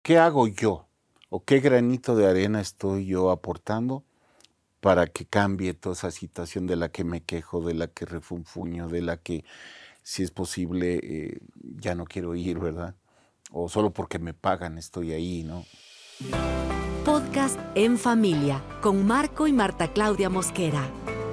¿qué hago yo? ¿O qué granito de arena estoy yo aportando para que cambie toda esa situación de la que me quejo, de la que refunfuño, de la que, si es posible, ya no quiero ir, ¿verdad? O solo porque me pagan estoy ahí, ¿no? Podcast En Familia con Marco y Marta Claudia Mosquera.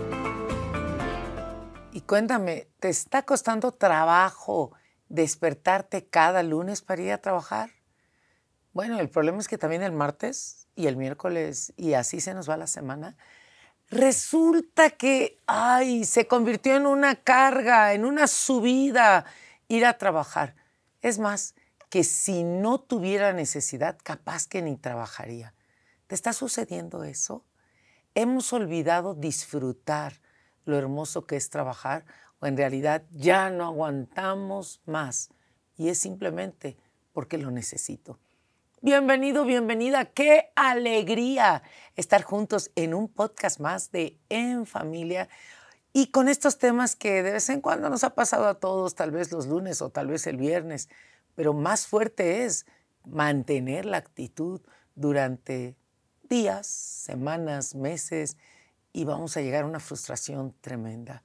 Y cuéntame, ¿te está costando trabajo despertarte cada lunes para ir a trabajar? Bueno, el problema es que también el martes y el miércoles, y así se nos va la semana, resulta que, se convirtió en una carga, en una subida ir a trabajar. Es más, que si no tuviera necesidad, capaz que ni trabajaría. ¿Te está sucediendo eso? Hemos olvidado disfrutar lo hermoso que es trabajar, o en realidad ya no aguantamos más y es simplemente porque lo necesito. Bienvenido, bienvenida. ¡Qué alegría estar juntos en un podcast más de En Familia! Y con estos temas que de vez en cuando nos ha pasado a todos, tal vez los lunes o tal vez el viernes, pero más fuerte es mantener la actitud durante días, semanas, meses, y vamos a llegar a una frustración tremenda.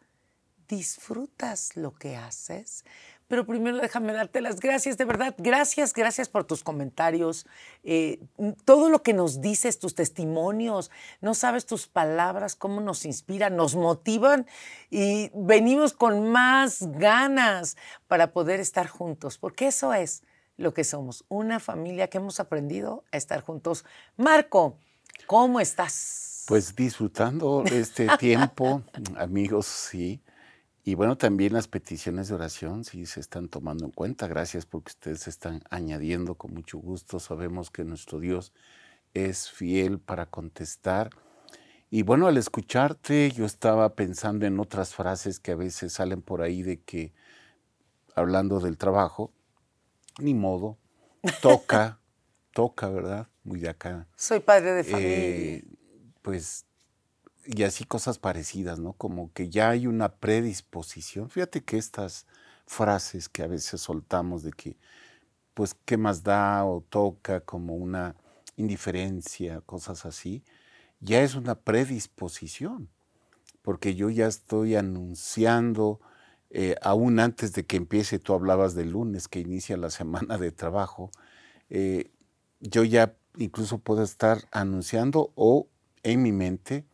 ¿Disfrutas lo que haces? Pero primero déjame darte las gracias, de verdad. Gracias por tus comentarios, todo lo que nos dices, tus testimonios. No sabes tus palabras, cómo nos inspiran, nos motivan y venimos con más ganas para poder estar juntos, porque eso es lo que somos, una familia que hemos aprendido a estar juntos. Marco, ¿cómo estás? Pues disfrutando este tiempo, amigos, sí. Y bueno, también las peticiones de oración sí se están tomando en cuenta. Gracias porque ustedes se están añadiendo con mucho gusto. Sabemos que nuestro Dios es fiel para contestar. Y bueno, al escucharte, yo estaba pensando en otras frases que a veces salen por ahí de que, hablando del trabajo, ni modo, toca, ¿verdad? Muy de acá. Soy padre de familia. Pues, y así cosas parecidas, ¿no? Como que ya hay una predisposición. Fíjate que estas frases que a veces soltamos de que, pues, ¿qué más da? O toca, como una indiferencia, cosas así, ya es una predisposición, porque yo ya estoy anunciando, aún antes de que empiece, tú hablabas del lunes, que inicia la semana de trabajo, yo ya incluso puedo estar anunciando o en mi mente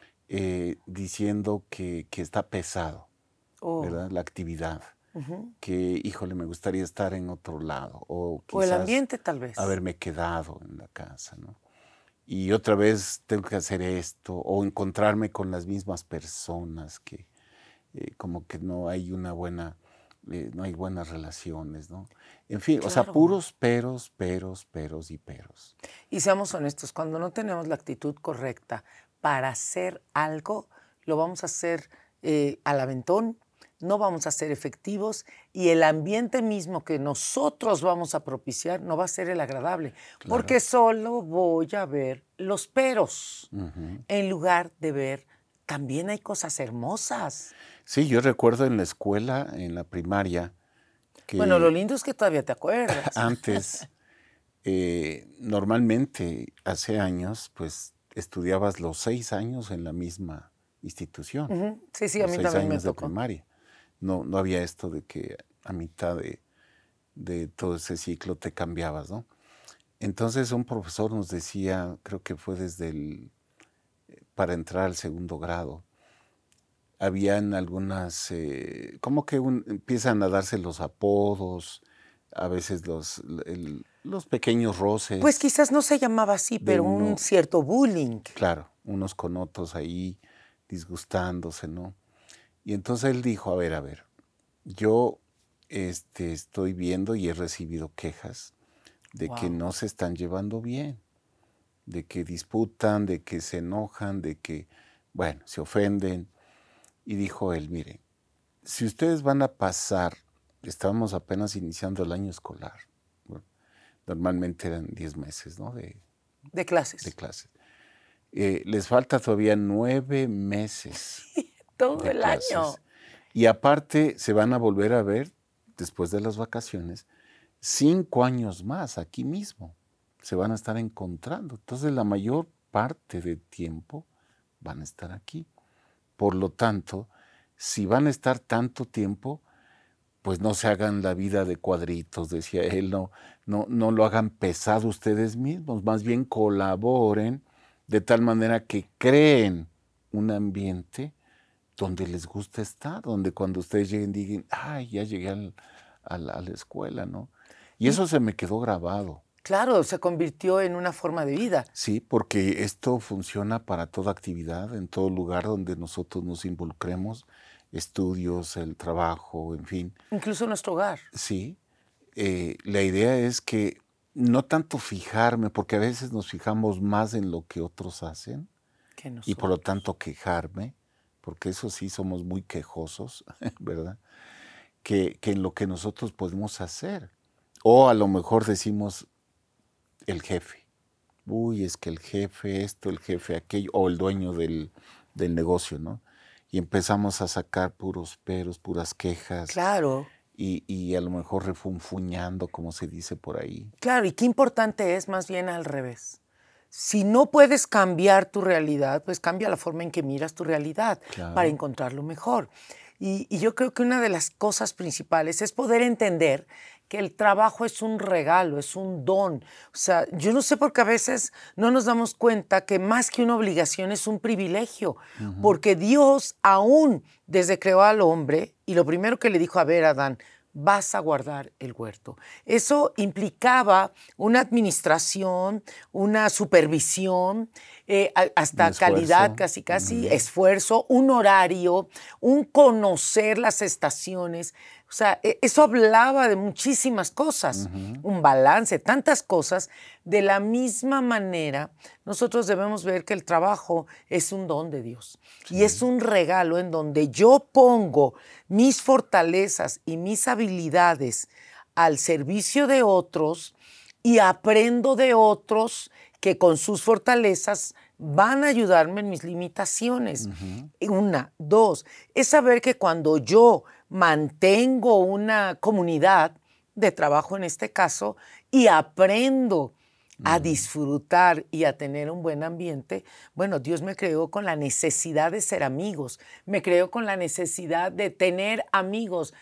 diciendo que está pesado, ¿verdad? La actividad, que, híjole, me gustaría estar en otro lado, o O el quizás ambiente, tal vez. haberme quedado en la casa, ¿no? Y otra vez tengo que hacer esto, o encontrarme con las mismas personas que como que no hay una buena, no hay buenas relaciones, ¿no? En fin, o sea, Claro. puros peros y peros. Y seamos honestos, cuando no tenemos la actitud correcta para hacer algo, lo vamos a hacer al aventón, no vamos a ser efectivos y el ambiente mismo que nosotros vamos a propiciar no va a ser el agradable, porque solo voy a ver los peros en lugar de ver también hay cosas hermosas. Sí, yo recuerdo en la escuela, en la primaria, que Bueno, lo lindo es que todavía te acuerdas. antes, normalmente, hace años, pues estudiabas los 6 años en la misma institución. Sí, a Los mí 6 también me años de tocó. primaria. No había esto de que a mitad de todo ese ciclo te cambiabas, ¿no? Entonces un profesor nos decía, creo que fue para entrar al segundo grado, habían algunas, como que empiezan a darse los apodos, a veces los pequeños roces. Pues quizás no se llamaba así, de pero un uno, cierto bullying. claro, unos con otros ahí disgustándose, ¿no? Y entonces él dijo, a ver, yo estoy viendo y he recibido quejas de que Wow. no se están llevando bien, de que disputan, de que se enojan, de que, bueno, se ofenden. Y dijo él, mire, si ustedes van a pasar, estábamos apenas iniciando el año escolar, bueno, normalmente eran 10 meses, ¿no? De clases. De clases. Les falta todavía 9 meses Todo de el clases. año. Y aparte se van a volver a ver, después de las vacaciones, 5 años más aquí mismo. se van a estar encontrando. Entonces la mayor parte del tiempo van a estar aquí. Por lo tanto, si van a estar tanto tiempo, pues no se hagan la vida de cuadritos, decía él, no lo hagan pesado ustedes mismos, más bien colaboren de tal manera que creen un ambiente donde les gusta estar, donde cuando ustedes lleguen digan, ay, ya llegué a la escuela, ¿no? Y eso se me quedó grabado. Claro, se convirtió en una forma de vida. Sí, porque esto funciona para toda actividad, en todo lugar donde nosotros nos involucremos, estudios, el trabajo, en fin. Incluso nuestro hogar. Sí, la idea es que no tanto fijarme, porque a veces nos fijamos más en lo que otros hacen y por lo tanto quejarme, porque eso sí somos muy quejosos, ¿verdad? Que en lo que nosotros podemos hacer. O a lo mejor decimos el jefe. Uy, es que el jefe esto, el jefe aquello, o el dueño del negocio, ¿no? Y empezamos a sacar puros peros, puras quejas. Claro. Y a lo mejor refunfuñando, como se dice por ahí. Claro, y qué importante es más bien al revés. Si no puedes cambiar tu realidad, pues cambia la forma en que miras tu realidad para encontrarlo mejor. Y yo creo que una de las cosas principales es poder entender que el trabajo es un regalo, es un don. O sea, yo no sé por qué a veces no nos damos cuenta que más que una obligación es un privilegio, porque Dios aún desde creó al hombre y lo primero que le dijo, a ver, Adán, vas a guardar el huerto. Eso implicaba una administración, una supervisión, hasta calidad, casi, esfuerzo, un horario, un conocer las estaciones. O sea, eso hablaba de muchísimas cosas, un balance, tantas cosas. De la misma manera, nosotros debemos ver que el trabajo es un don de Dios y es un regalo en donde yo pongo mis fortalezas y mis habilidades al servicio de otros y aprendo de otros que con sus fortalezas van a ayudarme en mis limitaciones. Una, dos, es saber que cuando yo mantengo una comunidad de trabajo en este caso y aprendo a disfrutar y a tener un buen ambiente, bueno, Dios me creó con la necesidad de ser amigos, me creó con la necesidad de tener amigos.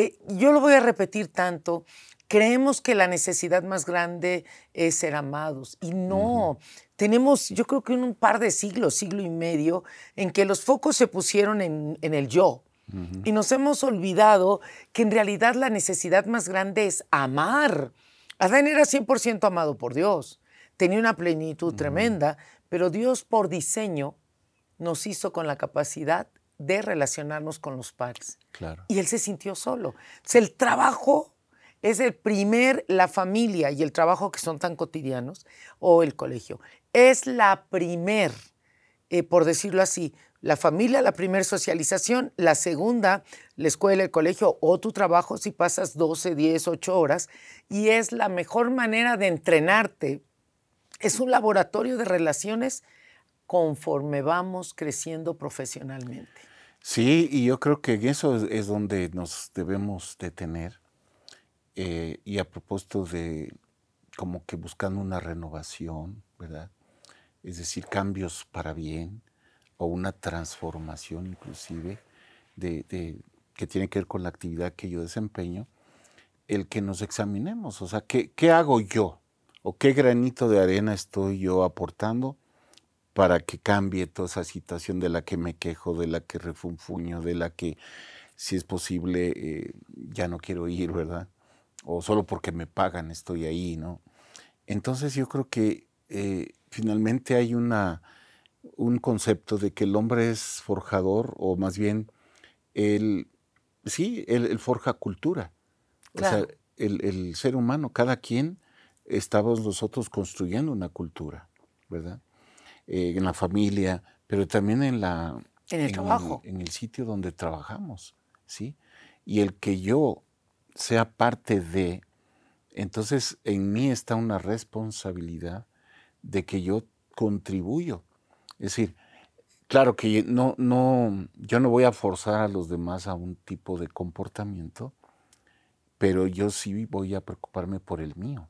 Yo lo voy a repetir tanto, creemos que la necesidad más grande es ser amados y no. Tenemos, yo creo que un par de siglos, siglo y medio, en que los focos se pusieron en el yo. Y nos hemos olvidado que en realidad la necesidad más grande es amar. Adán era 100% amado por Dios. Tenía una plenitud tremenda, pero Dios por diseño nos hizo con la capacidad de relacionarnos con los pares. Claro. Y él se sintió solo. Entonces, el trabajo es la familia y el trabajo que son tan cotidianos, o el colegio, es la primer, por decirlo así, la familia, la primera socialización, la segunda, la escuela, el colegio o tu trabajo si pasas 12, 10, 8 horas, y es la mejor manera de entrenarte. Es un laboratorio de relaciones conforme vamos creciendo profesionalmente. Sí, y yo creo que eso es donde nos debemos detener. Y a propósito de como que buscando una renovación, ¿verdad? Es decir, cambios para bien o una transformación inclusive que tiene que ver con la actividad que yo desempeño, el que nos examinemos, o sea, ¿qué hago yo? ¿O qué granito de arena estoy yo aportando para que cambie toda esa situación de la que me quejo, de la que refunfuño, de la que, si es posible, ya no quiero ir, ¿verdad? O solo porque me pagan estoy ahí, ¿no? Entonces yo creo que finalmente hay un concepto de que el hombre es forjador, o más bien, él forja cultura. Claro. O sea, el ser humano, cada quien, estamos nosotros construyendo una cultura, ¿verdad? En la familia, pero también en el trabajo. En el sitio donde trabajamos, ¿sí? Y el que yo sea parte de, entonces en mí está una responsabilidad de que yo contribuyo. Es decir, claro que yo no voy a forzar a los demás a un tipo de comportamiento, pero yo sí voy a preocuparme por el mío.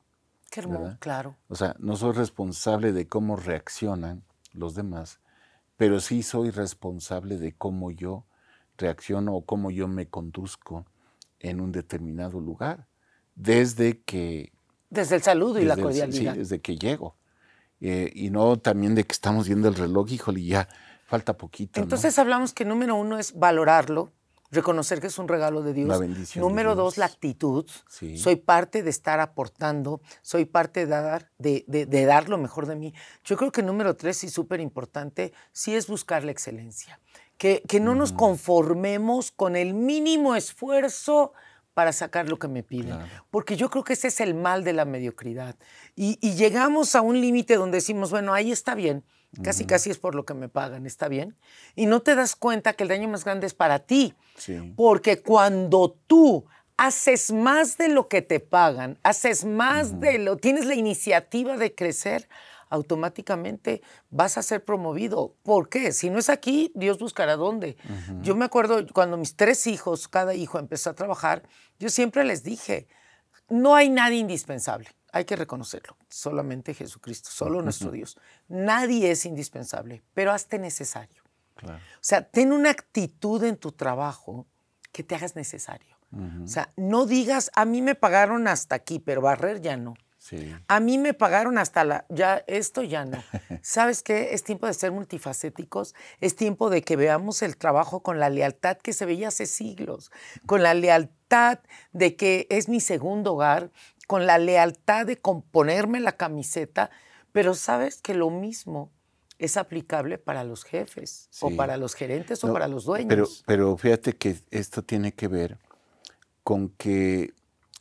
Qué hermoso, ¿verdad? claro. O sea, no soy responsable de cómo reaccionan los demás, pero sí soy responsable de cómo yo reacciono o cómo yo me conduzco en un determinado lugar, desde que, Desde el saludo y la sí, cordialidad. desde que llego. Y no también de que estamos viendo el reloj, híjole, ya falta poquito, Entonces hablamos que número 1 es valorarlo, reconocer que es un regalo de ¿no? Una Dios. bendición de Número 2, la Dios. actitud. Sí. Soy parte de estar aportando, soy parte de dar lo mejor de mí. Yo creo que número 3, y súper importante, sí es buscar la excelencia. Que no nos conformemos con el mínimo esfuerzo para sacar lo que me piden. Claro. Porque yo creo que ese es el mal de la mediocridad. Y llegamos a un límite donde decimos, bueno, ahí está bien, casi es por lo que me pagan, está bien. Y no te das cuenta que el daño más grande es para ti. Sí. Porque cuando tú haces más de lo que te pagan, haces más tienes la iniciativa de crecer, automáticamente vas a ser promovido. ¿Por qué? Si no es aquí, Dios buscará dónde. Yo me acuerdo cuando mis 3 hijos, cada hijo empezó a trabajar, yo siempre les dije, no hay nadie indispensable, hay que reconocerlo, solamente Jesucristo, solo nuestro Dios. Nadie es indispensable, pero hazte necesario. Claro. O sea, ten una actitud en tu trabajo que te hagas necesario. O sea, no digas, a mí me pagaron hasta aquí, pero barrer ya no. Sí. A mí me pagaron hasta esto ya no. ¿Sabes qué? Es tiempo de ser multifacéticos, es tiempo de que veamos el trabajo con la lealtad que se veía hace siglos, con la lealtad de que es mi segundo hogar, con la lealtad de ponerme la camiseta, pero sabes que lo mismo es aplicable para los jefes, Sí. o para los gerentes, o No, para los dueños. Pero fíjate que esto tiene que ver con que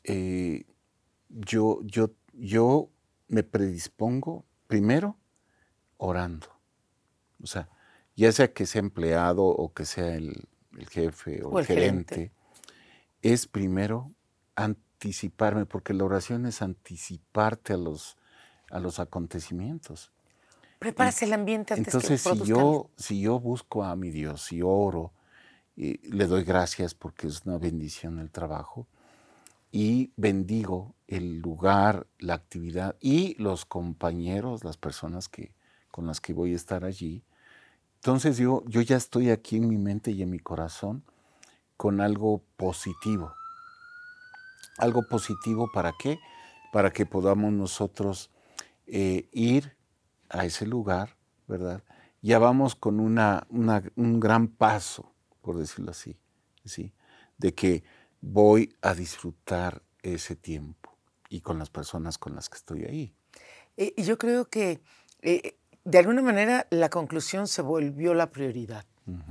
yo me predispongo primero orando. O sea, ya sea que sea empleado o que sea el jefe o el gerente, es primero anticiparme, porque la oración es anticiparte a los acontecimientos. Preparas el ambiente antes Entonces, que produzcan. si yo busco a mi Dios, si oro, le doy gracias porque es una bendición el trabajo, y bendigo el lugar, la actividad y los compañeros, las personas con las que voy a estar allí. Entonces yo ya estoy aquí en mi mente y en mi corazón con algo positivo. ¿Algo positivo para qué? Para que podamos nosotros ir a ese lugar, ¿verdad? Ya vamos con un gran paso, por decirlo así, ¿sí? De que voy a disfrutar ese tiempo y con las personas con las que estoy ahí. Y yo creo que de alguna manera la conclusión se volvió la prioridad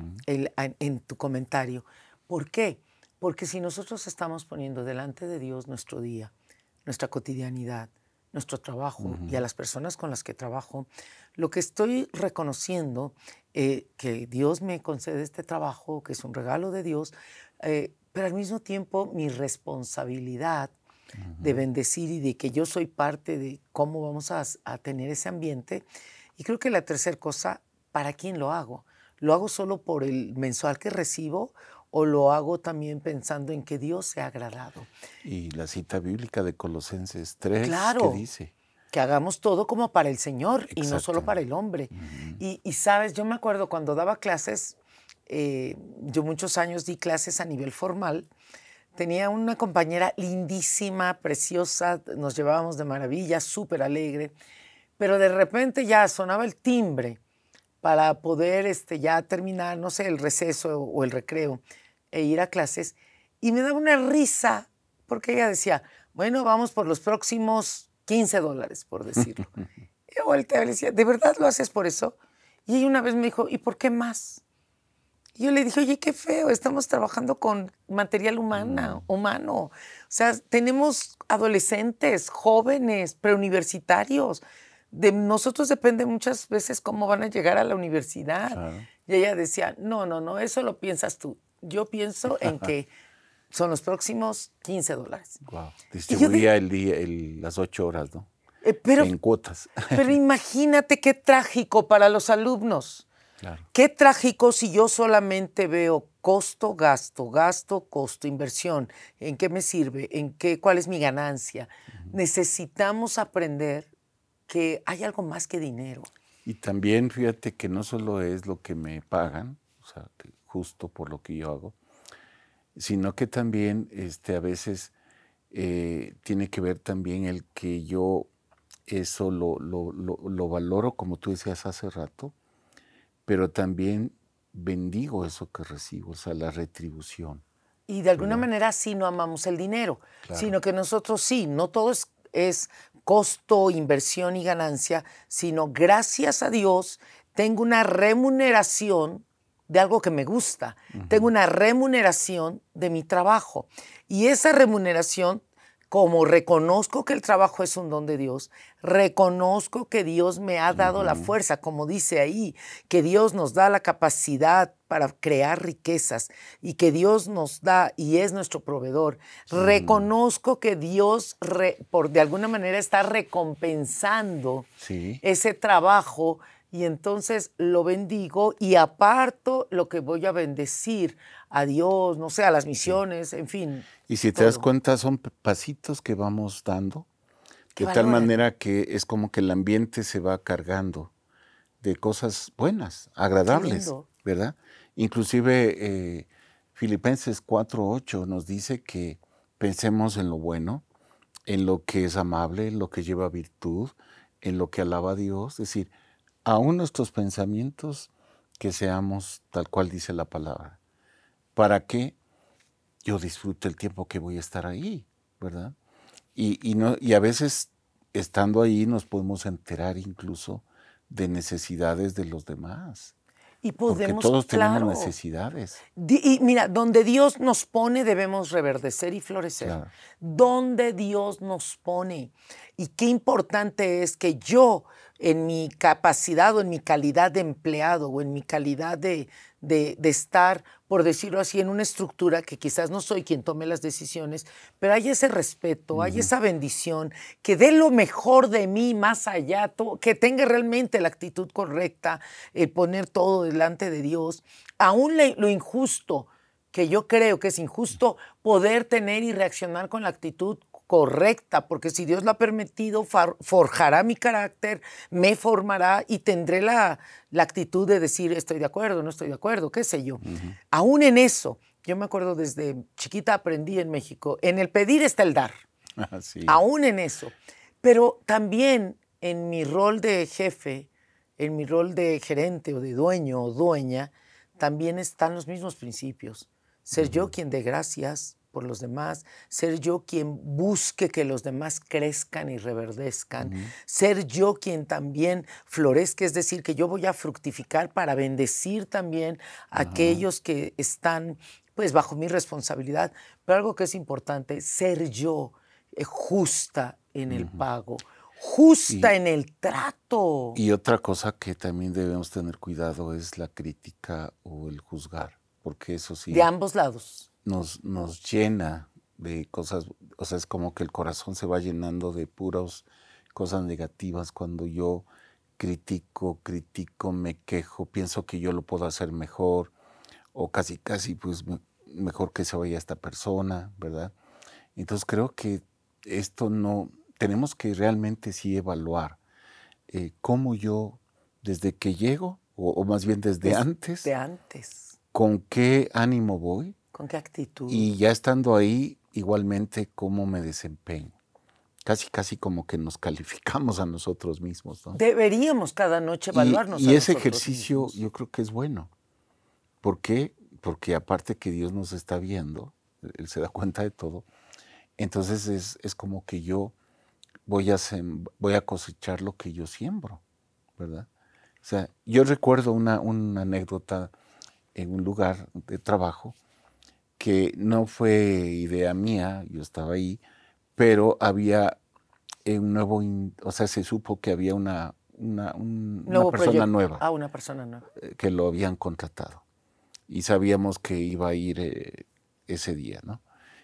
en tu comentario. ¿Por qué? Porque si nosotros estamos poniendo delante de Dios nuestro día, nuestra cotidianidad, nuestro trabajo y a las personas con las que trabajo, lo que estoy reconociendo que Dios me concede este trabajo, que es un regalo de Dios, pero al mismo tiempo mi responsabilidad de bendecir y de que yo soy parte de cómo vamos a tener ese ambiente. Y creo que la tercera cosa, ¿para quién lo hago? ¿Lo hago solo por el mensual que recibo o lo hago también pensando en que Dios sea agradado? Y la cita bíblica de Colosenses 3, Claro, ¿qué dice? que hagamos todo como para el Señor y no solo Exacto. para el hombre. Y sabes, yo me acuerdo cuando daba clases, yo muchos años di clases a nivel formal. Tenía una compañera lindísima, preciosa, nos llevábamos de maravilla, súper alegre, pero de repente ya sonaba el timbre para poder ya terminar, no sé, el receso o el recreo e ir a clases. Y me daba una risa porque ella decía, bueno, vamos por los próximos $15, por decirlo. Y yo volteaba y le decía, ¿de verdad lo haces por eso? Y ella una vez me dijo, ¿y por qué más? Y yo le dije, oye, qué feo, estamos trabajando con material humano. O sea, tenemos adolescentes, jóvenes, preuniversitarios. De nosotros depende muchas veces cómo van a llegar a la universidad. Claro. Y ella decía, no, eso lo piensas tú. Yo pienso en que son los próximos $15. Wow. Distribuía las 8 horas, ¿no? En cuotas. Pero imagínate qué trágico para los alumnos. Claro. Qué trágico si yo solamente veo costo, gasto, costo, inversión. ¿En qué me sirve? ¿Cuál es mi ganancia? necesitamos aprender que hay algo más que dinero. Y también fíjate que no solo es lo que me pagan, o sea, que justo por lo que yo hago, sino que también a veces tiene que ver también el que yo eso lo valoro, como tú decías hace rato, pero también bendigo eso que recibo, o sea, la retribución. Y de alguna ¿Verdad? manera sí no amamos el dinero, Claro. sino que nosotros sí, no todo es costo, inversión y ganancia, sino gracias a Dios tengo una remuneración de algo que me gusta, tengo una remuneración de mi trabajo. Y esa remuneración, como reconozco que el trabajo es un don de Dios, reconozco que Dios me ha dado la fuerza, como dice ahí, que Dios nos da la capacidad para crear riquezas y que Dios nos da y es nuestro proveedor. Reconozco que Dios de alguna manera está recompensando Sí. ese trabajo y entonces lo bendigo y aparto lo que voy a bendecir a Dios, no sé, a las misiones, en fin. Y si te das todo. cuenta, son pasitos que vamos dando, ¿Qué de tal valoran? manera que es como que el ambiente se va cargando de cosas buenas, agradables, lindo. ¿verdad? Inclusive Filipenses 4:8 nos dice que pensemos en lo bueno, en lo que es amable, en lo que lleva virtud, en lo que alaba a Dios. Es decir, aún nuestros pensamientos que seamos tal cual dice la palabra, para que yo disfrute el tiempo que voy a estar ahí, ¿verdad? Y a veces estando ahí nos podemos enterar incluso de necesidades de los demás. Y Porque podemos, todos tenemos claro. necesidades. Y mira, donde Dios nos pone debemos reverdecer y florecer. Claro. Donde Dios nos pone. Y qué importante es que yo, en mi capacidad o en mi calidad de empleado o en mi calidad de estar, por decirlo así, en una estructura que quizás no soy quien tome las decisiones, pero hay ese respeto, hay esa bendición, que dé lo mejor de mí más allá, que tenga realmente la actitud correcta, el poner todo delante de Dios, aún lo injusto, que yo creo que es injusto, poder tener y reaccionar con la actitud correcta, porque si Dios lo ha permitido, forjará mi carácter, me formará y tendré la actitud de decir estoy de acuerdo, no estoy de acuerdo, qué sé yo. Aún en eso, yo me acuerdo desde chiquita aprendí en México, en el pedir está el dar, Sí. aún en eso. Pero también en mi rol de jefe, en mi rol de gerente o de dueño o dueña, también están los mismos principios. Ser yo quien dé gracias por los demás, ser yo quien busque que los demás crezcan y reverdezcan, ser yo quien también florezca, es decir, que yo voy a fructificar para bendecir también a aquellos que están pues bajo mi responsabilidad. Pero algo que es importante, ser yo justa en el pago, justa en el trato. Y otra cosa que también debemos tener cuidado es la crítica o el juzgar, porque eso sí De ambos lados. nos llena de cosas, o sea, es como que el corazón se va llenando de puras cosas negativas cuando yo critico, me quejo, pienso que yo lo puedo hacer mejor o casi pues mejor que se vaya esta persona, ¿verdad? Entonces creo que esto no, tenemos que realmente sí evaluar cómo yo desde que llego, o más bien desde antes, con qué ánimo voy. ¿Con qué actitud? Y ya estando ahí, igualmente, cómo me desempeño. Casi como que nos calificamos a nosotros mismos, ¿no? Deberíamos cada noche evaluarnos. Y a ese nosotros ejercicio mismos. yo creo que es bueno. ¿Por qué? Porque aparte que Dios nos está viendo, Él se da cuenta de todo, entonces es como que yo voy a cosechar lo que yo siembro, ¿verdad? O sea, yo recuerdo una anécdota en un lugar de trabajo que no fue idea mía, yo estaba ahí, pero había un nuevo, o sea, se supo que había una persona nueva una persona nueva. que lo habían contratado y sabíamos que iba a ir ese día, ¿no?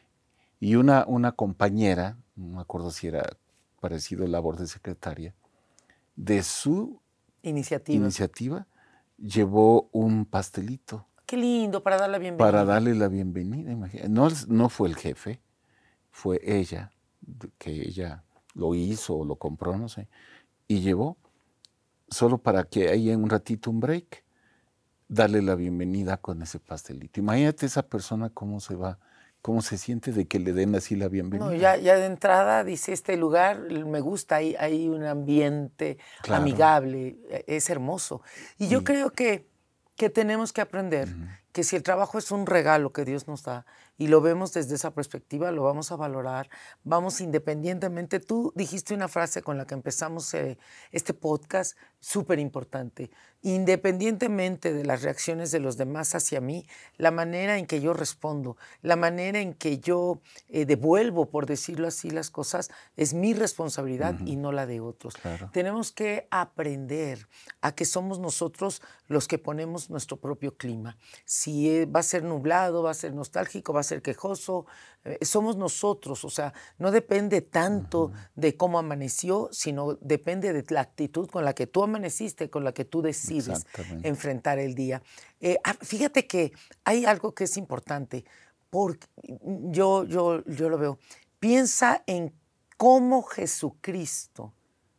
Y una compañera, no me acuerdo si era parecido labor de secretaria, de su iniciativa llevó un pastelito. Qué lindo, para dar la bienvenida. Para darle la bienvenida, imagínate. No fue el jefe, fue ella, que ella lo hizo o lo compró, no sé, y llevó, solo para que ahí en un ratito, un break, darle la bienvenida con ese pastelito. Imagínate esa persona cómo se va, cómo se siente de que le den así la bienvenida. No, ya de entrada dice, este lugar me gusta, hay un ambiente Claro. amigable, es hermoso. Y yo creo que tenemos que aprender que si el trabajo es un regalo que Dios nos da y lo vemos desde esa perspectiva, lo vamos a valorar, vamos independientemente. Tú dijiste una frase con la que empezamos este podcast, súper importante. Independientemente de las reacciones de los demás hacia mí, la manera en que yo respondo, la manera en que yo devuelvo, por decirlo así, las cosas, es mi responsabilidad y no la de otros. Claro. Tenemos que aprender a que somos nosotros los que ponemos nuestro propio clima. Si va a ser nublado, va a ser nostálgico, va a ser quejoso, somos nosotros. O sea, no depende tanto de cómo amaneció, sino depende de la actitud con la que tú amaneciste, con la que tú decides enfrentar el día. Fíjate que hay algo que es importante, porque yo lo veo. Piensa en cómo Jesucristo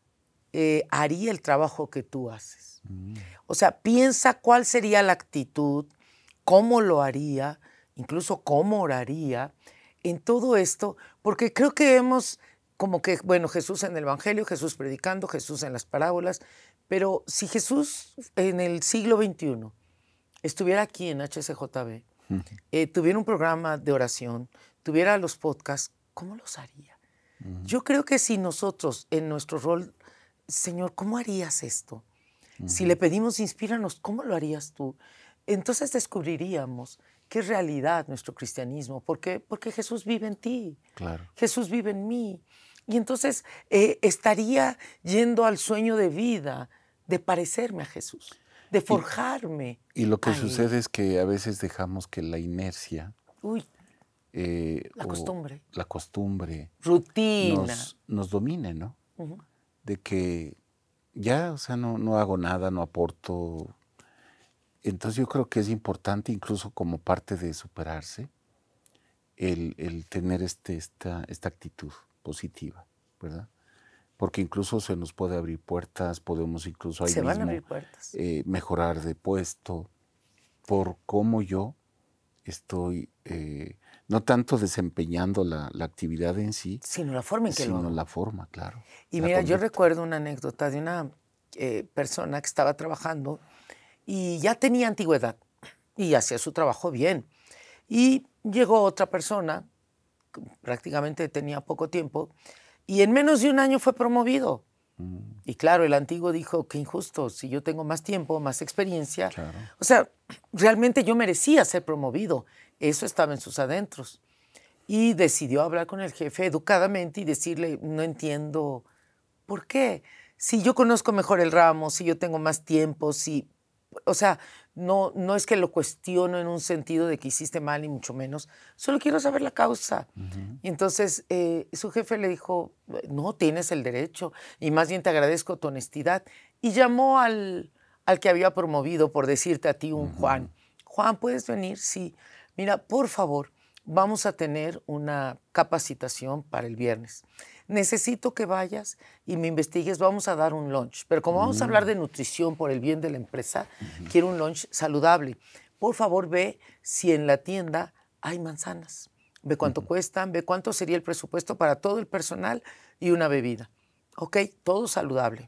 haría el trabajo que tú haces. O sea, piensa cuál sería la actitud, cómo lo haría, incluso cómo oraría en todo esto, porque creo que hemos como que, bueno, Jesús en el Evangelio, Jesús predicando, Jesús en las parábolas, pero si Jesús en el siglo XXI estuviera aquí en HCJB, tuviera un programa de oración, tuviera los podcasts, ¿cómo los haría? Yo creo que si nosotros en nuestro rol, Señor, ¿cómo harías esto? Si le pedimos, inspíranos, ¿cómo lo harías tú? Entonces descubriríamos qué es realidad nuestro cristianismo. ¿Por qué? Porque Jesús vive en ti. Claro. Jesús vive en mí. Y entonces estaría yendo al sueño de vida, de parecerme a Jesús, de forjarme. Y lo que sucede es que a veces dejamos que la inercia, la costumbre, rutina, nos domine, ¿no? De que ya, o sea, no hago nada, no aporto. Entonces yo creo que es importante, incluso como parte de superarse, el tener esta actitud positiva, ¿verdad? Porque incluso se nos puede abrir puertas, podemos incluso ahí mismo van a abrir puertas. Mejorar de puesto por cómo yo estoy, no tanto desempeñando la actividad en sí, sino la forma en que lo hago. Sino la forma, claro. Y mira, yo recuerdo una anécdota de una persona que estaba trabajando y ya tenía antigüedad y hacía su trabajo bien. Y llegó otra persona, prácticamente tenía poco tiempo, y en menos de un año fue promovido. Y claro, el antiguo dijo, qué injusto, si yo tengo más tiempo, más experiencia. Claro. O sea, realmente yo merecía ser promovido. Eso estaba en sus adentros. Y decidió hablar con el jefe educadamente y decirle, no entiendo, ¿por qué? Si yo conozco mejor el ramo, si yo tengo más tiempo, si... O sea, no es que lo cuestiono en un sentido de que hiciste mal, y mucho menos. Solo quiero saber la causa. Y entonces su jefe le dijo, no, tienes el derecho y más bien te agradezco tu honestidad. Y llamó al que había promovido, por decirte a ti, un Juan. Juan, ¿puedes venir? Sí. Mira, por favor, vamos a tener una capacitación para el viernes. Necesito que vayas y me investigues, vamos a dar un lunch. Pero como vamos a hablar de nutrición por el bien de la empresa, quiero un lunch saludable. Por favor, ve si en la tienda hay manzanas. Ve cuánto cuestan, ve cuánto sería el presupuesto para todo el personal y una bebida. Ok, todo saludable.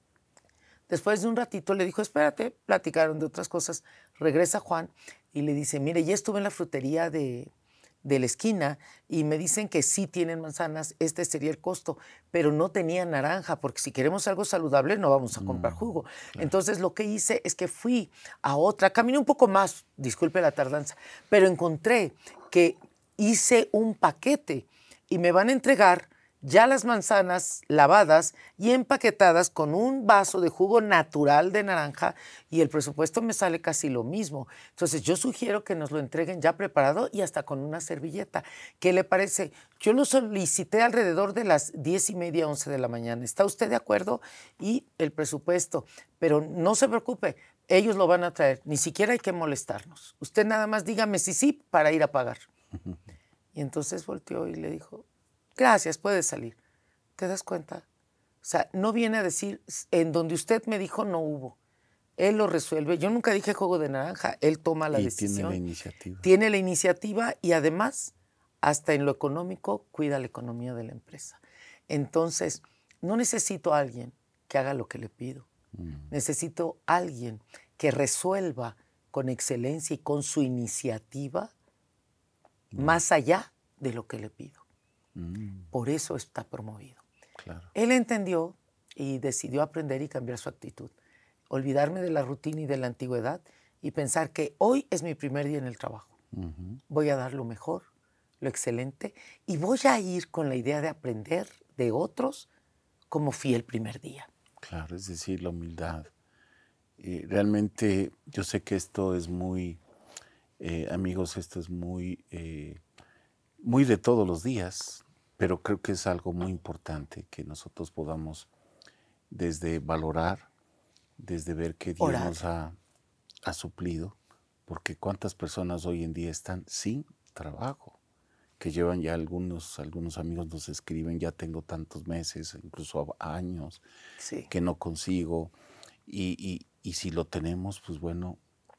Después de un ratito le dijo, espérate, platicaron de otras cosas. Regresa Juan y le dice, mire, ya estuve en la frutería de la esquina y me dicen que sí tienen manzanas, este sería el costo, pero no tenía naranja, porque si queremos algo saludable no vamos a comprar jugo. Claro. Entonces lo que hice es que fui a otra, caminé un poco más, disculpe la tardanza, pero encontré que hice un paquete y me van a entregar ya las manzanas lavadas y empaquetadas con un vaso de jugo natural de naranja y el presupuesto me sale casi lo mismo. Entonces yo sugiero que nos lo entreguen ya preparado y hasta con una servilleta. ¿Qué le parece? Yo lo solicité alrededor de las 10:30, 11 de la mañana. ¿Está usted de acuerdo? Y el presupuesto. Pero no se preocupe, ellos lo van a traer. Ni siquiera hay que molestarnos. Usted nada más dígame si sí para ir a pagar. Y entonces volteó y le dijo, gracias, puedes salir. ¿Te das cuenta? O sea, no viene a decir, en donde usted me dijo no hubo. Él lo resuelve. Yo nunca dije jugo de naranja. Él toma la decisión. Tiene la iniciativa. Tiene la iniciativa y además, hasta en lo económico, cuida la economía de la empresa. Entonces, no necesito a alguien que haga lo que le pido. Necesito a alguien que resuelva con excelencia y con su iniciativa más allá de lo que le pido. Por eso está promovido. Claro. Él entendió y decidió aprender y cambiar su actitud. Olvidarme de la rutina y de la antigüedad y pensar que hoy es mi primer día en el trabajo. Voy a dar lo mejor, lo excelente, y voy a ir con la idea de aprender de otros como fui el primer día. Claro, es decir, la humildad. Realmente yo sé que esto es muy, amigos, esto es muy de todos los días, pero creo que es algo muy importante que nosotros podamos desde valorar, desde ver que Dios nos ha suplido, porque cuántas personas hoy en día están sin trabajo, que llevan ya algunos amigos nos escriben, ya tengo tantos meses, incluso años, Sí. que no consigo, y si lo tenemos, pues bueno,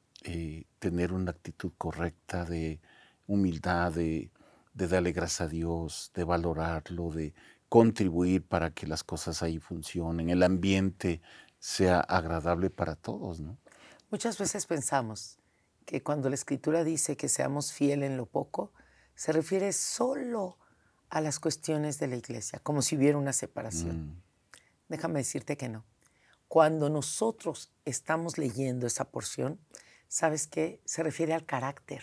tener una actitud correcta de humildad, de darle gracias a Dios, de valorarlo, de contribuir para que las cosas ahí funcionen, el ambiente sea agradable para todos, ¿no? Muchas veces pensamos que cuando la Escritura dice que seamos fieles en lo poco, se refiere solo a las cuestiones de la iglesia, como si hubiera una separación. Déjame decirte que no. Cuando nosotros estamos leyendo esa porción, ¿sabes qué? Se refiere al carácter.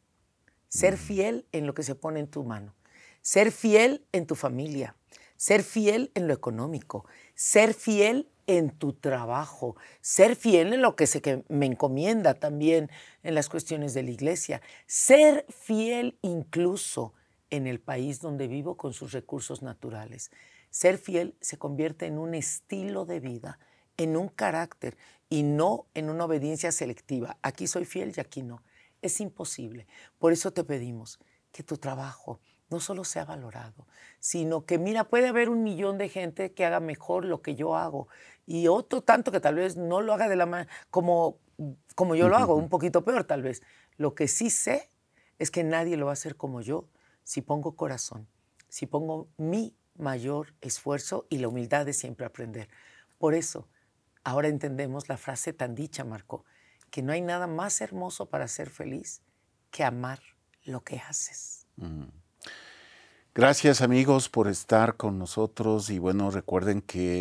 Ser fiel en lo que se pone en tu mano. Ser fiel en tu familia. Ser fiel en lo económico. Ser fiel en tu trabajo. Ser fiel en lo que me encomienda también en las cuestiones de la iglesia. Ser fiel incluso en el país donde vivo con sus recursos naturales. Ser fiel se convierte en un estilo de vida, en un carácter y no en una obediencia selectiva. Aquí soy fiel y aquí no. Es imposible. Por eso te pedimos que tu trabajo no solo sea valorado, sino que, mira, puede haber 1 millón de gente que haga mejor lo que yo hago y otro tanto que tal vez no lo haga de la manera como yo lo hago, un poquito peor tal vez. Lo que sí sé es que nadie lo va a hacer como yo si pongo corazón, si pongo mi mayor esfuerzo y la humildad de siempre aprender. Por eso, ahora entendemos la frase tan dicha, Marco, que no hay nada más hermoso para ser feliz que amar lo que haces. Gracias, amigos, por estar con nosotros y bueno, recuerden que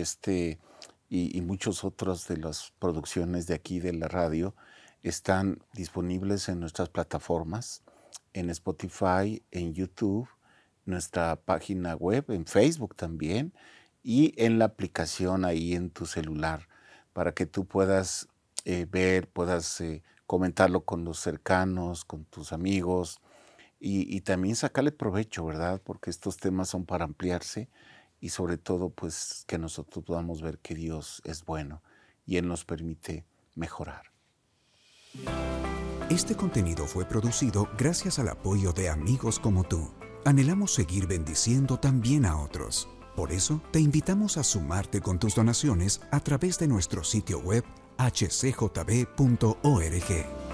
y muchos otros de las producciones de aquí de la radio están disponibles en nuestras plataformas, en Spotify, en YouTube, nuestra página web, en Facebook también y en la aplicación ahí en tu celular para que tú puedas ver, puedas comentarlo con los cercanos, con tus amigos y también sacarle provecho, ¿verdad? Porque estos temas son para ampliarse y sobre todo pues que nosotros podamos ver que Dios es bueno y Él nos permite mejorar. Este contenido fue producido gracias al apoyo de amigos como tú. Anhelamos seguir bendiciendo también a otros. Por eso, te invitamos a sumarte con tus donaciones a través de nuestro sitio web hcjb.org.